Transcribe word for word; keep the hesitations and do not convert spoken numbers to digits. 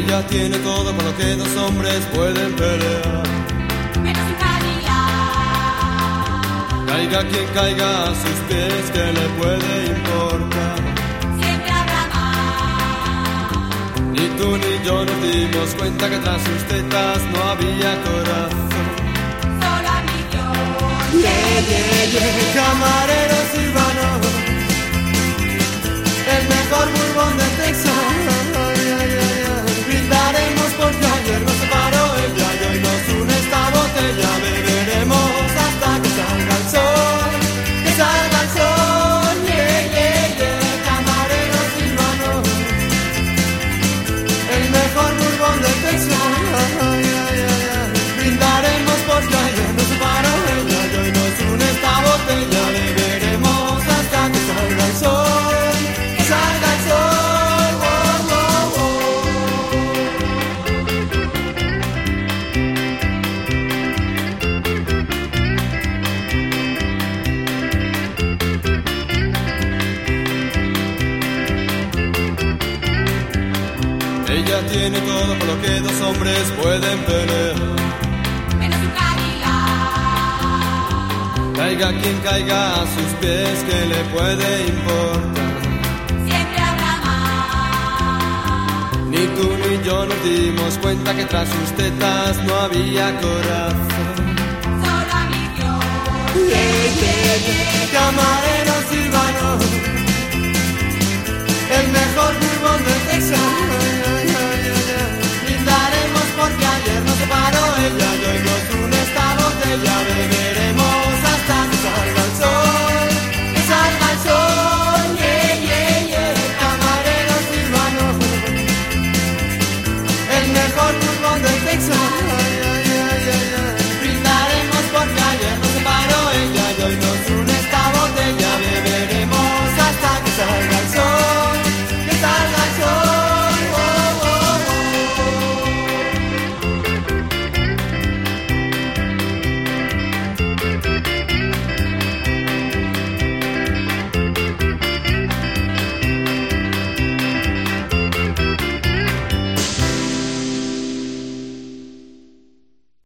Ella tiene todo por lo que dos hombres pueden pelear. Menos un Cadillac. Caiga quien caiga a sus pies, que le puede importar. Siempre habrá más. Ni tú ni yo nos dimos cuenta que tras sus tetas no había corazón. Solo a mí yo. Yeah, yeah, yeah. Camarero Silvano, el mejor bourbon de Texas. Ay, ay, ay, ay. Brindaremos porque ayer nos separó el gallo y nos une esta botella. Beberemos hasta que salga el sol, que salga el sol. Yeah, yeah, yeah. Camarero Silvano, el mejor bourbon de Texas. Ay, ay, ay, ay. Brindaremos porque ayer nos separó el gallo y nos une esta botella. Beberemos hasta que salga el sol, que salga el sol. Oh, oh, oh. Ella tiene todo por lo que dos hombres pueden pelear. Menos un Cadillac. Caiga quien caiga a sus pies, que le puede importar. Siempre habrá más. Ni tú ni yo nos dimos cuenta que tras sus tetas no había corazón. Solo a mí yo. Yeah, yeah, yeah. Camarero Silvano, el mejor bourbon de Texas.